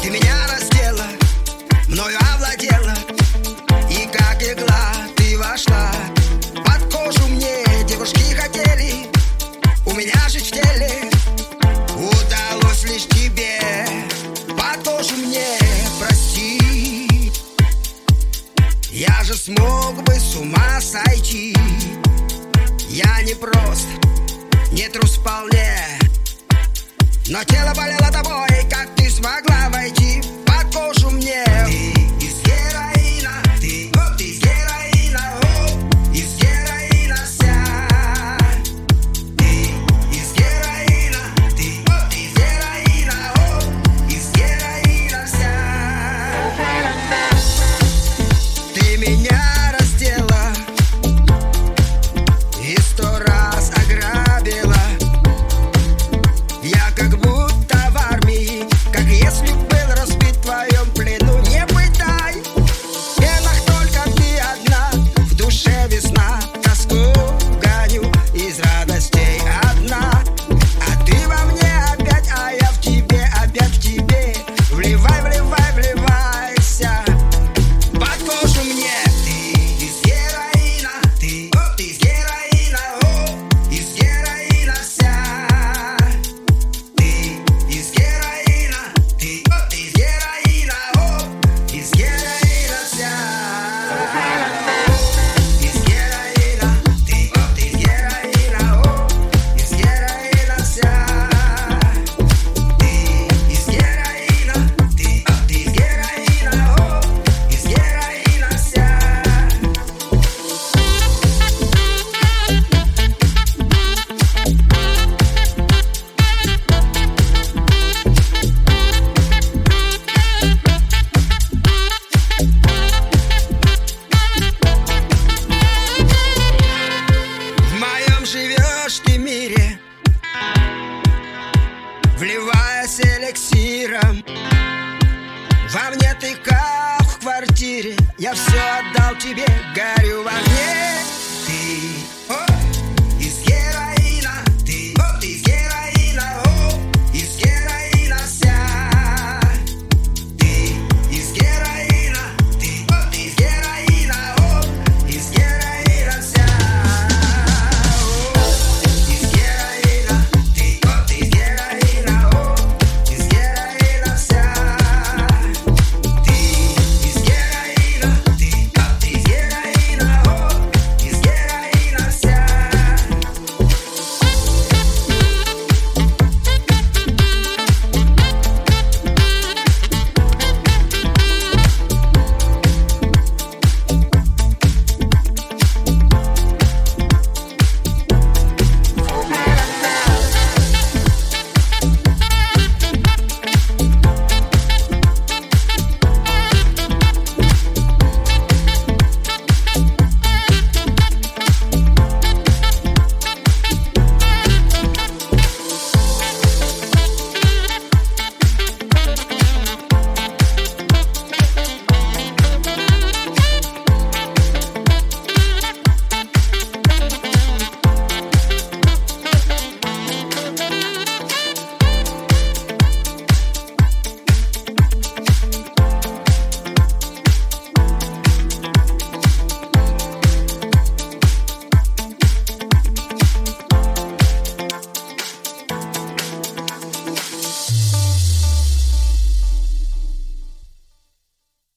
Ты меня раздела, мною овладела, и как игла ты вошла под кожу мне. Девушки хотели у меня жить в теле, удалось лишь тебе под кожу мне. Прости, я же смог бы с ума сойти. Я не прост, не трус вполне, но тело болело тобой, как ты смогла войти под кожу мне. Ты из героина, ты из героина, из героина вся. Ты из героина, ты из героина, из героина вся. Ты меня раздела и 100 раз ограбила. Я как будто в армии, как если был разбит в твоем плену. Не пытай, в венах только ты одна, в душе весна, тоску гоню из радостей одна. А ты во мне опять, а я в тебе, опять в тебе. Вливай, вливай, вливайся под кожу мне. Ты из героина, ты из героина, из героина вся. Ты из героина, ты из героина, из героина вся. Из героина, ты из героина, из героина вся. Ты из героина, ты из героина, из героина вся. В моем живешь ты мире, вливаясь эликсиром. Во мне ты как в квартире, я все отдал тебе, горю в огне.